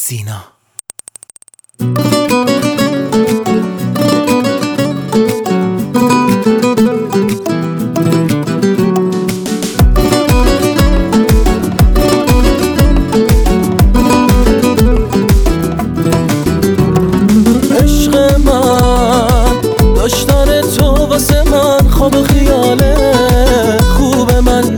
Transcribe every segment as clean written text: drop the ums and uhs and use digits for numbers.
سینا. عشق من داشتن تو واسه من خواب و خیاله خوب من،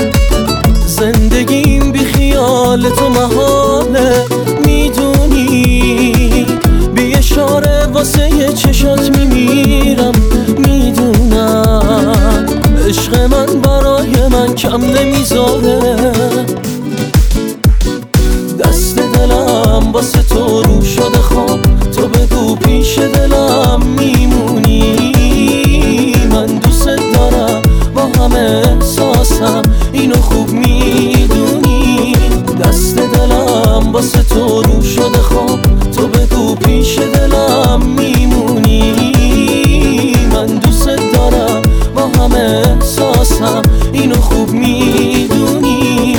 زندگیم بی خیال تو محاله. میدونی بی اشاره واسه یه چشات میمیرم، میدونم عشق من برای من کم نمیذاره. دست دلم واسه تو رو شده خواب، تو بگو پیش دلم میمونی. من دوست دارم با همه احساسم، اینو خوب میدونی. دست دلم واسه تو رو شده خواب، تو بگو پیش دلم میمونی. من دوست دارم با همه احساسم، اینو خوب میدونی.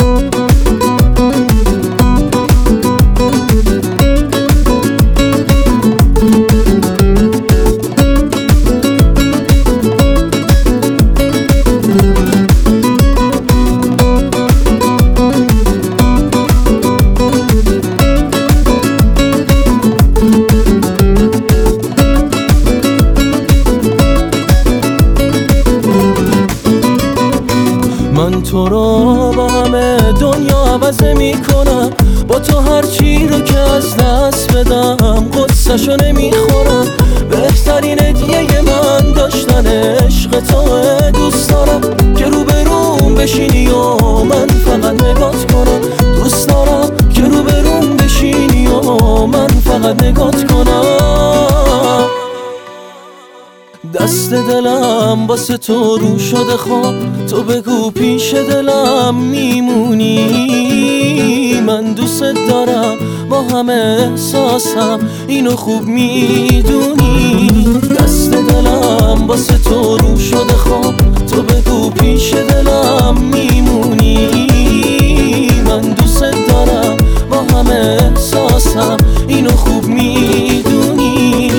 من تو رو با همه دنیا عوض میکنم، با تو هر چی رو که از دست بدم قصه‌شو نمیخورم. بهترین هدیه من داشتن عشق توه. دوست دارم که روبروم بشینی و من فقط نگات کنم. دوست دارم که روبروم بشینی و من فقط نگات کنم. دست دلم واسه تو رو شده خواب، تو بگو پیش دلم میمونی. من دوست دارم با همه احساسم، اینو خوب میدونی. دست دلم واسه تو رو شده خواب، تو بگو پیش دلم میمونی. من دوست دارم با همه احساسم، اینو خوب میدونی.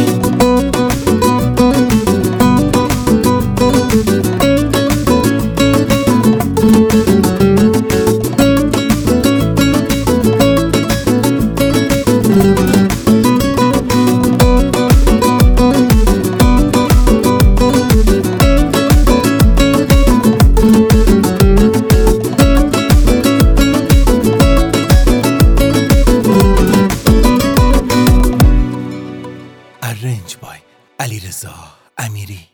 Arranged by علیرضا امیری.